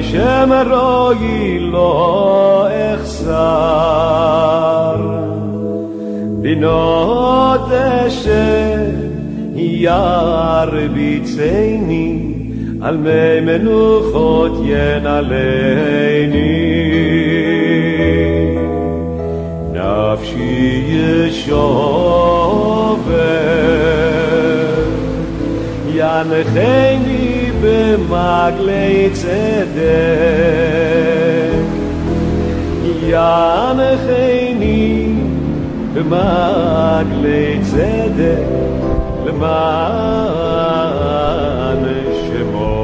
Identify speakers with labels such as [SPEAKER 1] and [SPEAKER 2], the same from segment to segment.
[SPEAKER 1] Hashem roi lo echsar Binot yar bitzeini Al mei menuchot yenaleini Nafshi yeshover Yancheini b'maglei tzedek Yancheini b'maglei tzedek למען שמו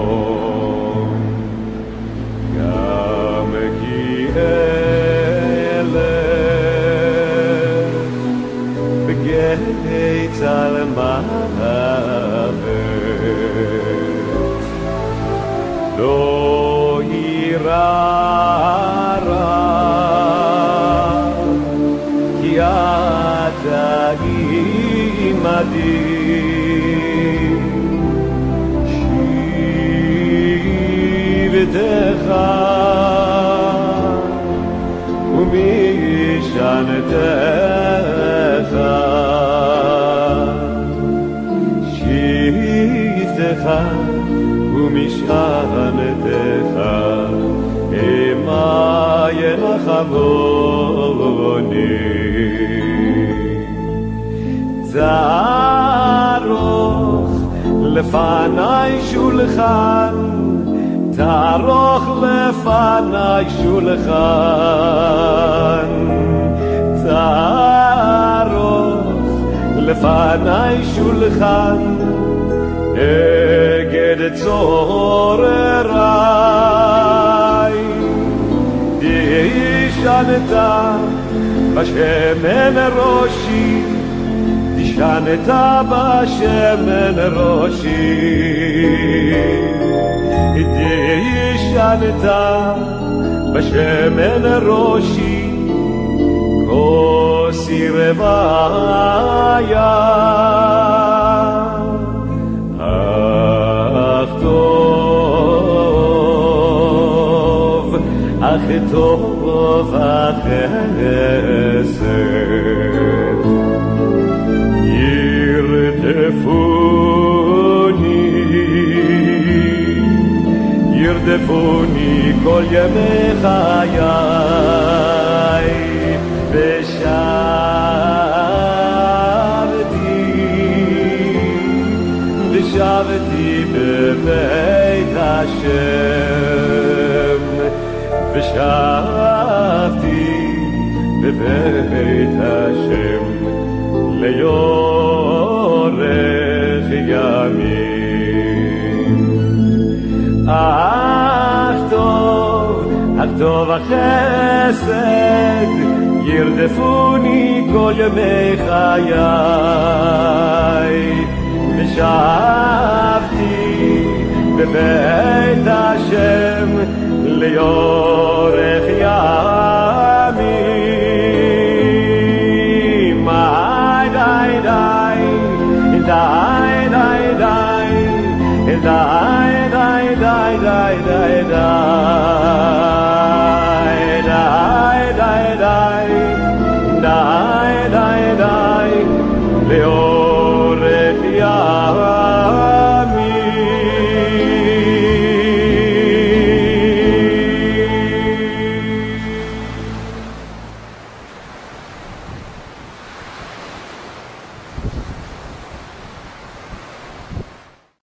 [SPEAKER 1] גם כי אלך בגיא צל מוות לא יירא רע כי אתה עמדי שבטך ומשענתך שבטך ומשענתך המה ינחמוני תערוך לפני שולחן תערוך לפני שולחן תערוך לפני שולחן אגד צורריי דשנת בשמן ראשי דשנת בשמן ראשי דשנת בשמן ראשי כוסי רוויה אך טוב החסד ירדפוני כל ימי חיי ושבתי בבית השם ושבתי בבית השם ליורך ימים אך טוב החסד ירדפוני כל ימי חיי ושבתי בבית השם ליורך ימים די די די די די די די די די די די די די די די די